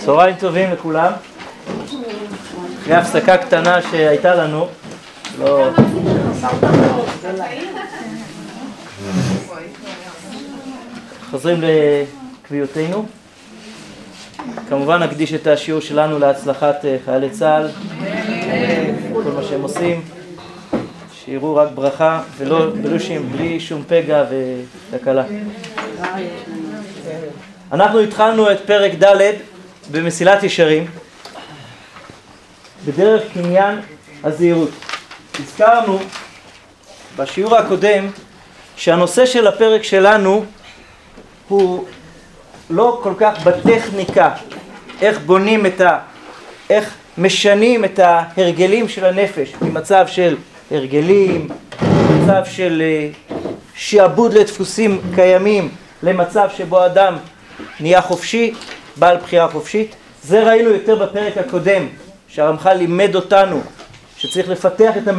צהריים טובים לכולם. אחרי הפסקה קטנה שהייתה לנו, חוזרים לקביעותינו. כמובן נקדיש את השיעור שלנו להצלחת חיילי צה"ל, כל מה שהם עושים, שיראו רק ברכה בלי שום פגע ותקלה. אנחנו התחלנו את פרק ד' במסילת ישרים בדרך קניין הזהירות. הזכרנו בשיעור הקודם שהנושא של הפרק שלנו הוא לא כל כך בטכניקה, איך בונים איך משנים את ההרגלים של הנפש ממצב של הרגלים, מצב של שעבוד לדפוסים קיימים, למצב שבו אדם נהיה חופשי, בעל בחירה חופשית. זה ראינו יותר בפרק הקודם, שהרמח"ל לימד אותנו שצריך לפתח את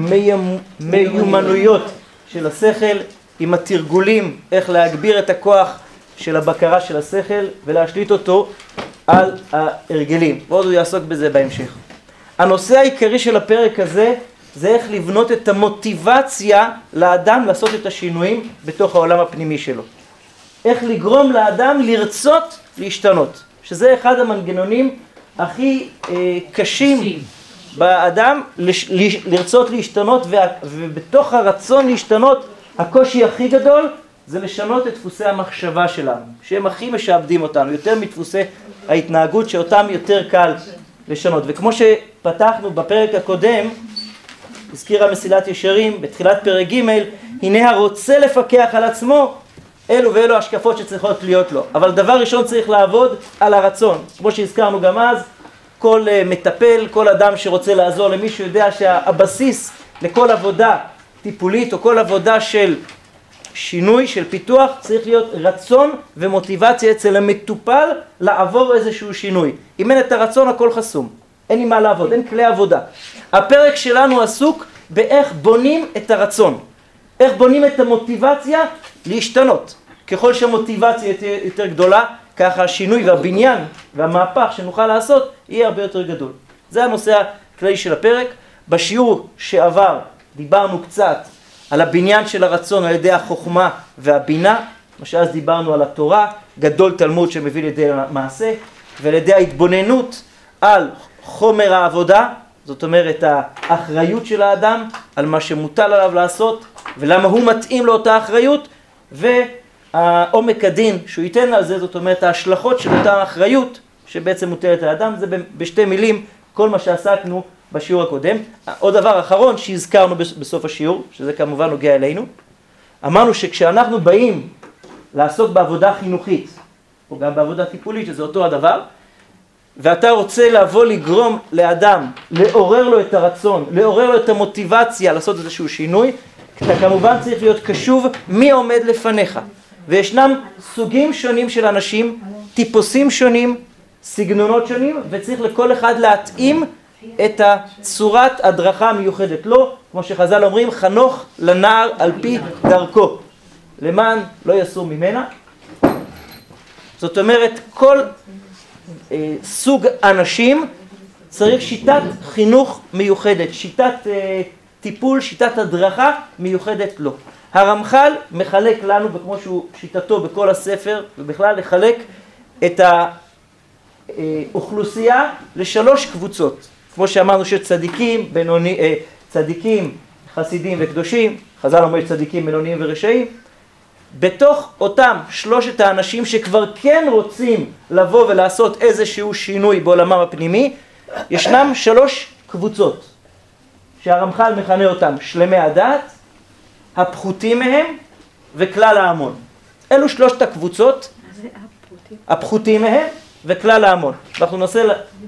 המיומנויות של השכל עם התרגולים, איך להגביר את הכוח של הבקרה של השכל ולהשליט אותו על ההרגלים. ועוד הוא יעסוק בזה בהמשך. הנושא העיקרי של הפרק הזה זה איך לבנות את המוטיבציה לאדם לעשות את השינויים בתוך העולם הפנימי שלו. איך לגרום לאדם לרצות להשתנות, שזה אחד המנגנונים הכי קשים באדם, לרצות להשתנות, ובתוך הרצון להשתנות הקושי הכי גדול זה לשנות את דפוסי המחשבה שלנו, שהם הכי משעבדים אותנו, יותר מדפוסי ההתנהגות שאותם יותר קל לשנות. וכמו שפתחנו בפרק הקודם, הזכירה מסילת ישרים בתחילת פרק ג', הנה הרוצה לפקח על עצמו, אלו ואלו השקפות שצריכות להיות לו. אבל דבר ראשון צריך לעבוד על הרצון. כמו שהזכרנו גם אז, כל מטפל, כל אדם שרוצה לעזור למישהו יודע שהבסיס לכל עבודה טיפולית או כל עבודה של שינוי, של פיתוח, צריך להיות רצון ומוטיבציה אצל המטופל לעבור איזשהו שינוי. אם אין את הרצון הכל חסום, אין עם מה לעבוד, אין כלי עבודה. הפרק שלנו עסוק באיך בונים את הרצון, איך בונים את המוטיבציה להשתנות. ככל שהמוטיבציה יותר גדולה, ככה השינוי והבניין והמהפך שנוכל לעשות יהיה הרבה יותר גדול. זה הנושא הכללי של הפרק. בשיעור שעבר דיברנו קצת על הבניין של הרצון על ידי החוכמה והבינה, מה שאז דיברנו על התורה, גדול תלמוד שמביא לידי מעשה, ועל ידי ההתבוננות על חומר העבודה, זאת אומרת האחריות של האדם על מה שמוטל עליו לעשות, ולמה הוא מתאים לאותה אחריות, והעומק הדין שהוא ייתן על זה, זאת אומרת ההשלכות של אותה אחריות שבעצם מוטלת על האדם. זה בשתי מילים כל מה שעסקנו בשיעור הקודם. עוד דבר אחרון שהזכרנו בסוף השיעור, שזה כמובן נוגע אלינו, אמרנו שכשאנחנו באים לעסוק בעבודה חינוכית, או גם בעבודה טיפולית, שזה אותו הדבר, ואתה רוצה לבוא לגרום לאדם, לעורר לו את הרצון, לעורר לו את המוטיבציה לעשות איזשהו שינוי, אתה כמובן צריך להיות קשוב מי עומד לפניך. וישנם סוגים שונים של אנשים, טיפוסים שונים, סגנונות שונים, וצריך לכל אחד להתאים את הצורת הדרכה המיוחדת לו, כמו שחז"ל אומרים, חנוך לנער על פי דרכו, למען לא יסור ממנה. זאת אומרת, כל סוג אנשים צריך שיטת חינוך מיוחדת, שיטת טיפול, שיטת הדרכה מיוחדת לו. הרמח"ל מחלק לנו, וכמו שהוא שיטתו בכל הספר, ובכלל לחלק את האוכלוסייה לשלוש קבוצות. כמו שאמרנו שצדיקים, צדיקים, חסידים וקדושים, חז"ל אומר צדיקים, בינוניים ורשעים. בתוך אותם שלושת האנשים שכבר כן רוצים לבוא ולעשות איזשהו שינוי בעולמם הפנימי, ישנם שלוש קבוצות שהרמח"ל מכנה אותם שלמי הדעת, הפחותים מהם וכלל ההמון. אלו שלושת הקבוצות, הפחותים מהם וכלל ההמון. אנחנו ננסה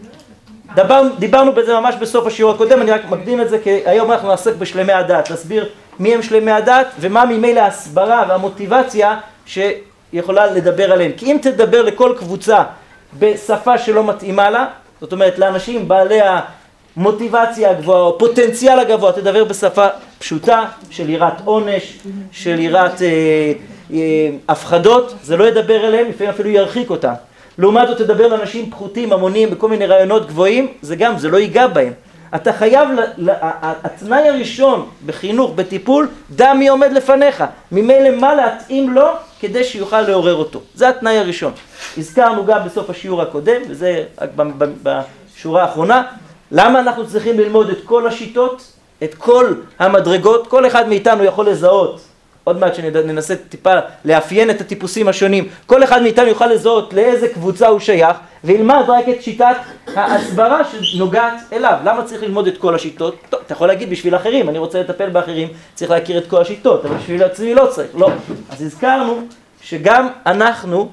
דיברנו בזה ממש בסוף השיעור הקודם, אני רק מקדים את זה כי היום אנחנו נעסק בשלמי הדעת, נסביר מי הם שלמי הדעת ומה ממילא ההסברה והמוטיבציה שיכולה לדבר עליהם. כי אם תדבר לכל קבוצה בשפה שלא מתאימה לה, זאת אומרת לאנשים בעלי המוטיבציה הגבוהה או פוטנציאל הגבוה, תדבר בשפה פשוטה של יראת עונש, של יראת הפחדות, זה לא ידבר אליהם, לפעמים אפילו ירחיק אותם. לעומת זאת תדבר לאנשים פחותים, המונים, בכל מיני רעיונות גבוהים, זה לא ייגע בהם. אתה חייב, התנאי הראשון בחינוך, בטיפול, דע מי עומד לפניך. ממילא מה להתאים לו כדי שיוכל לעורר אותו. זה התנאי הראשון. הזכרנו גם בסוף השיעור הקודם, וזה בשורה האחרונה, למה אנחנו צריכים ללמוד את כל השיטות, את כל המדרגות. כל אחד מאיתנו יכול לזהות, עוד מעט שננסה טיפה לאפיין את הטיפוסים השונים, כל אחד מאיתנו יוכל לזהות לאיזה קבוצה הוא שייך, וילמד רק את שיטת ההסברה שנוגעת אליו. למה צריך ללמוד את כל השיטות? טוב, אתה יכול להגיד בשביל אחרים, אני רוצה לטפל באחרים, צריך להכיר את כל השיטות, אבל בשביל עצמי לא צריך, לא. אז הזכרנו שגם אנחנו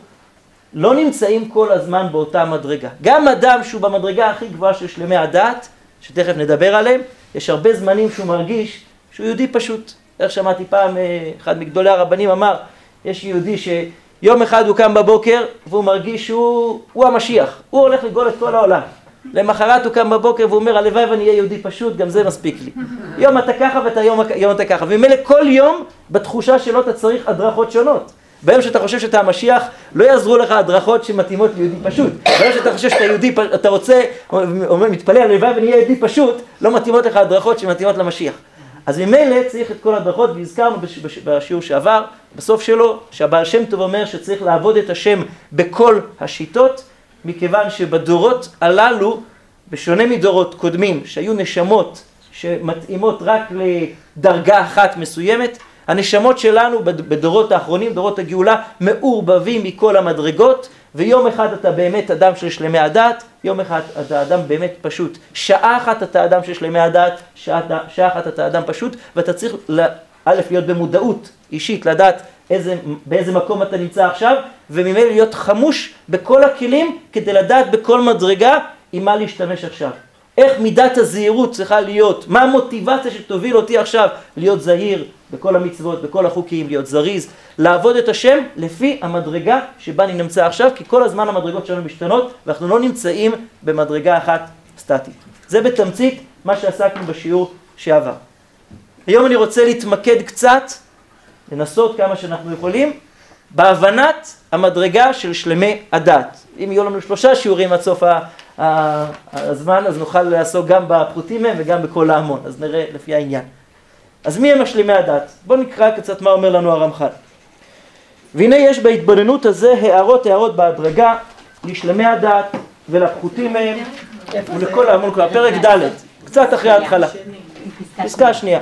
לא נמצאים כל הזמן באותה מדרגה. גם אדם שהוא במדרגה הכי גבוהה של שלמי הדעת, שתכף נדבר עליהם, יש הרבה זמנים שהוא מרגיש שהוא יהודי פשוט. איך שמעתי פעם, אחד מגדולי הרבנים אמר, יש יהודי שיום אחד הוא קם בבוקר והוא מרגיש שהוא המשיח, הוא הולך לגאול את כל העולם. למחרת הוא קם בבוקר והוא אומר, הלוואי ואני אהיה יהודי פשוט, גם זה מספיק לי. יום אתה ככה יום אתה ככה. וממילא כל יום בתחושה שלו אתה צריך הדרכות שונות. ביום שאתה חושב שאתה המשיח, לא יעזרו לך הדרכות שמתאימות ליהודי פשוט. ביום שאתה חושב שאתה יהודי, אתה רוצה, מתפלל, הלוואי ואני אהיה יהודי פשוט, לא מתאימות לך הדרכות שמתאימות למשיח. אז ממילא צריך את כל הדרכות, והזכרנו בשיעור שעבר, בסוף שלו, שהבעל שם טוב אומר שצריך לעבוד את השם בכל השיטות, מכיוון שבדורות הללו, בשונה מדורות קודמים, שהיו נשמות שמתאימות רק לדרגה אחת מסוימת, הנשמות שלנו בדורות האחרונים, דורות הגאולה, מעורבבים מכל המדרגות, ויום אחד אתה באמת אדם של שלמי הדעת, יום אחד אתה אדם באמת פשוט. שעה אחת אתה אדם של שלמי הדעת, שעה אחת אתה אדם פשוט, ואתה צריך להיות במודעות אישית, לדעת באיזה מקום אתה נמצא עכשיו, וממילא להיות חמוש בכל הכלים, כדי לדעת בכל מדרגה עם מה להשתמש עכשיו. איך מידת הזהירות צריכה להיות, מה המוטיבציה שתוביל אותי עכשיו להיות זהיר בכל המצוות, בכל החוקים, להיות זריז, לעבוד את השם לפי המדרגה שבה אני נמצא עכשיו, כי כל הזמן המדרגות שלנו משתנות, ואנחנו לא נמצאים במדרגה אחת סטטית. זה בתמצית מה שעסקנו בשיעור שעבר. היום אני רוצה להתמקד קצת, לנסות כמה שאנחנו יכולים, בהבנת המדרגה של שלמי הדעת. אם יהיו לנו 3 שיעורים עד סוף הזמן, אז נוכל לעסוק גם בפחותים מהם וגם בכל ההמון, אז נראה לפי העניין. אז מי הם השלמי הדעת? בואו נקרא קצת מה אומר לנו הרמח"ל. והנה יש בהתבוננות הזה הערות בהדרגה לשלמי הדעת ולפחותים מהם ולכל ההמון, כבר פרק ד', קצת אחרי ההתחלה. פסקה השנייה.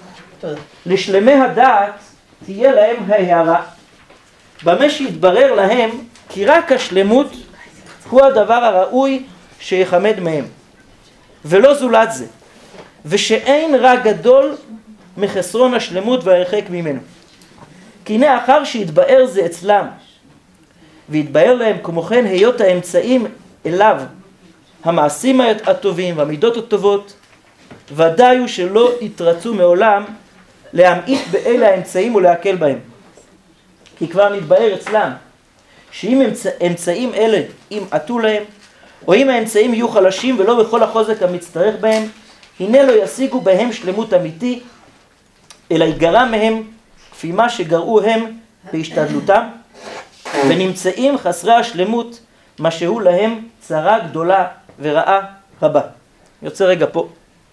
לשלמי הדעת תהיה להם ההערה, במה שיתברר להם כי רק השלמות הוא הדבר הראוי שיחמד מהם, ולא זולת זה, ושאין רע גדול מחסרון השלמות והרחק ממנו. כי הנה אחר שיתבאר זה אצלם, ויתבאר להם כמו כן היות האמצעים אליו, המעשים הטובים והמידות הטובות, ודאי הוא שלא יתרצו מעולם להמעיט באלה האמצעים ולהקל בהם. כי כבר נתבאר אצלם, שאם אמצעים אלה ימעטו להם, או אם האמצעים יהיו חלשים ולא בכל החוזק המצטרך בהם, הנה לא ישיגו בהם שלמות אמיתי, אלא ייגרע מהם כפי מה שגרעו הם בהשתדלותם, ונמצאים חסרי השלמות, מה שהוא להם צרה גדולה ורעה רבה. אני רוצה רגע פה.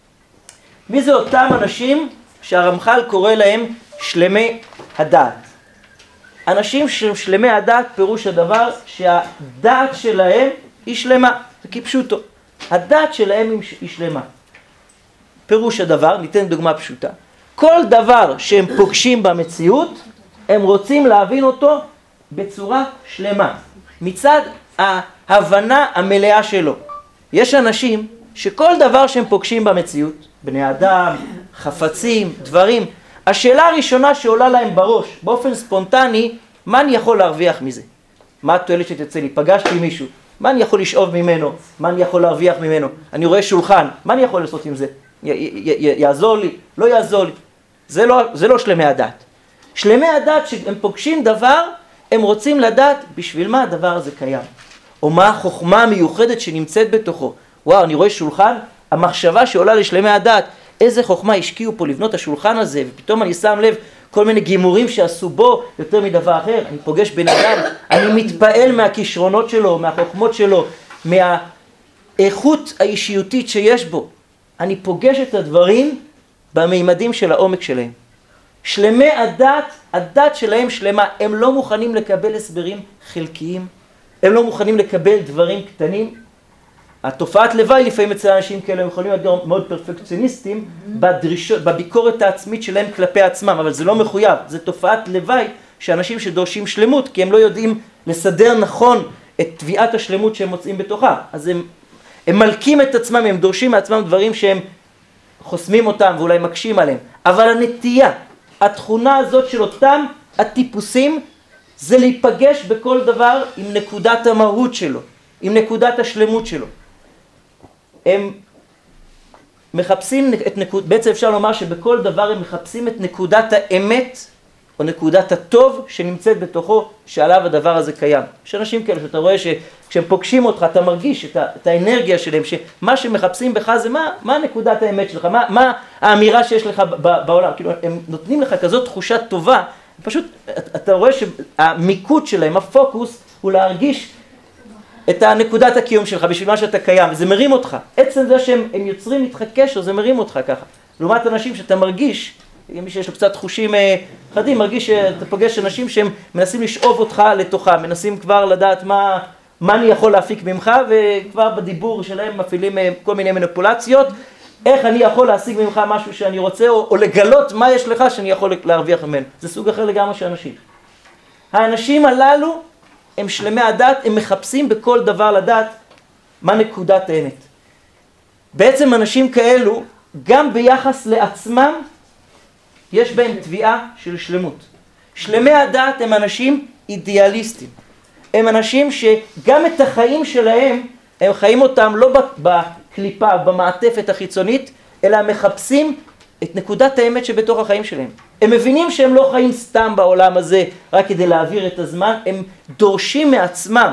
מי זה אותם אנשים שהרמח"ל קורא להם שלמי הדעת? אנשים שלמי הדעת פירוש הדבר שהדעת שלהם היא שלמה, זה כפשוטו. הדעת שלהם היא שלמה. פירוש הדבר, ניתן דוגמה פשוטה. כל דבר שהם פוגשים במציאות, הם רוצים להבין אותו בצורה שלמה, מצד ההבנה המלאה שלו. יש אנשים שכל דבר שהם פוגשים במציאות, בני אדם, חפצים, דברים, השאלה הראשונה שעולה להם בראש, באופן ספונטני, מה אני יכול להרוויח מזה? מה התועלת שתצא לי? פגשתי מישהו, מה אני יכול לשאוב ממנו? מה אני יכול להרוויח ממנו? אני רואה שולחן, מה אני יכול לעשות עם זה? יעזור לי? לא יעזור לי? זה לא שלמי הדעת. שלמי הדעת שהם פוגשים דבר, הם רוצים לדעת בשביל מה הדבר הזה קיים. או מה החוכמה המיוחדת שנמצאת בתוכו. וואו, אני רואה שולחן, המחשבה שעולה לשלמי הדעת, איזה חוכמה השקיעו פה לבנות השולחן הזה, ופתאום אני שם לב, כל מיני גימורים שעשו בו יותר מדבר אחר. אני פוגש בן אדם, אני מתפעל מהכישרונות שלו, מהחוכמות שלו, מהאיכות האישיותית שיש בו. אני פוגש את הדברים במימדים של העומק שלהם. שלמי הדת שלהם שלמה, הם לא מוכנים לקבל הסברים חלקיים, הם לא מוכנים לקבל דברים קטנים. התופעת לוואי לפעמים אצל אנשים כאלה, הם יכולים להיות מאוד פרפקציוניסטים בביקורת העצמית שלהם כלפי עצמם, אבל זה לא מחויב, זה תופעת לוואי שאנשים שדורשים שלמות, כי הם לא יודעים לסדר נכון את תביעת השלמות שהם מוצאים בתוכה. אז הם מלקים את עצמם, הם דורשים מעצמם דברים שהם חוסמים אותם ואולי מקשים עליהם. אבל הנטייה, התכונה הזאת של אותם הטיפוסים, זה להיפגש בכל דבר עם נקודת המהות שלו, עם נקודת השלמות שלו. הם מחפשים בעצם אפשר לומר שבכל דבר הם מחפשים את נקודת האמת, או נקודת הטוב שנמצאת בתוכו, שעליו הדבר הזה קיים. יש אנשים כאלה שאתה רואה שכשהם פוגשים אותך, אתה מרגיש את האנרגיה שלהם, שמה שמחפשים בך זה מה נקודת האמת שלך, מה האמירה שיש לך בעולם. כאילו, הם נותנים לך כזאת תחושה טובה, פשוט אתה רואה שהמיקוד שלהם, הפוקוס, הוא להרגיש את הנקודת הקיום שלך בשביל מה שאתה קיים, וזה מרים אותך. עצם זה שהם יוצרים איתך קשר, זה מרים אותך ככה. לעומת אנשים שאתה מרגיש, מי שיש לו קצת חושים חדים, מרגיש שאתה פוגש אנשים שהם מנסים לשאוב אותך לתוכה, מנסים כבר לדעת מה אני יכול להפיק ממך, וכבר בדיבור שלהם מפעילים כל מיני מניפולציות, איך אני יכול להשיג ממך משהו שאני רוצה, או לגלות מה יש לך שאני יכול להרוויח ממנו. זה סוג אחר לגמרי של אנשים. האנשים הללו הם שלמי הדת, הם מחפשים בכל דבר לדעת מה נקודת האמת. בעצם אנשים כאלו, גם ביחס לעצמם, יש בהם תביעה של שלמות. שלמי הדת הם אנשים אידיאליסטים. הם אנשים שגם את החיים שלהם, הם חיים אותם לא בקליפה, במעטפת החיצונית, אלא מחפשים את נקודת האמת שבתוך החיים שלהם. הם מבינים שהם לא חיים סתם בעולם הזה, רק כדי להעביר את הזמן, הם דורשים מעצמם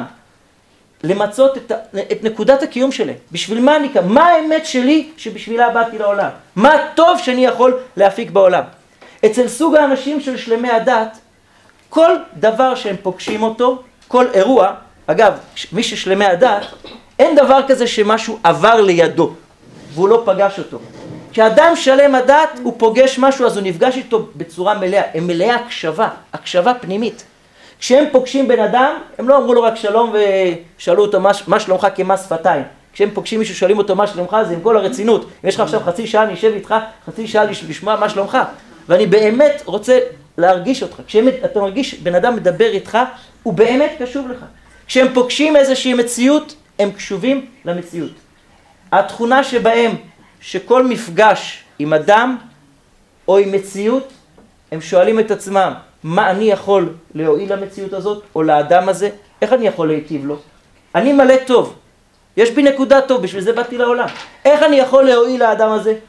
למצות את נקודת הקיום שלהם. בשביל מה אני כאן? מה האמת שלי שבשבילה באתי לעולם? מה הטוב שאני יכול להפיק בעולם? אצל סוג האנשים של שלמי הדת, כל דבר שהם פוגשים אותו, כל אירוע, אגב, מי ששלמי הדת, אין דבר כזה שמשהו עבר לידו, והוא לא פגש אותו. כשאדם שלם הדת, הוא פוגש משהו, אז הוא נפגש איתו בצורה מלאה, הם מלאה הקשבה פנימית. כשהם פוגשים בן אדם, הם לא אמרו לו רק שלום ושאלו אותו מה שלומך כמה שפתיים. כשהם פוגשים מישהו, שואלים אותו מה שלומך, זה עם כל הרצינות. אם יש לך עכשיו חצי שעה, אני אשב איתך, חצי שעה לשמוע מה שלומך. ואני באמת רוצה להרגיש אותך. כשאתה מרגיש בן אדם מדבר איתך, הוא באמת קשוב לך. כשהם פוגשים איזושהי מציאות, הם קשובים למציאות. התכונה שבהם, שכל מפגש עם אדם או עם מציאות, הם שואלים את עצמם, מה אני יכול להועיל למציאות הזאת או לאדם הזה? איך אני יכול להיטיב לו? אני מלא טוב. יש בי נקודה טוב, בשביל זה באתי לעולם. איך אני יכול להועיל לאדם הזה?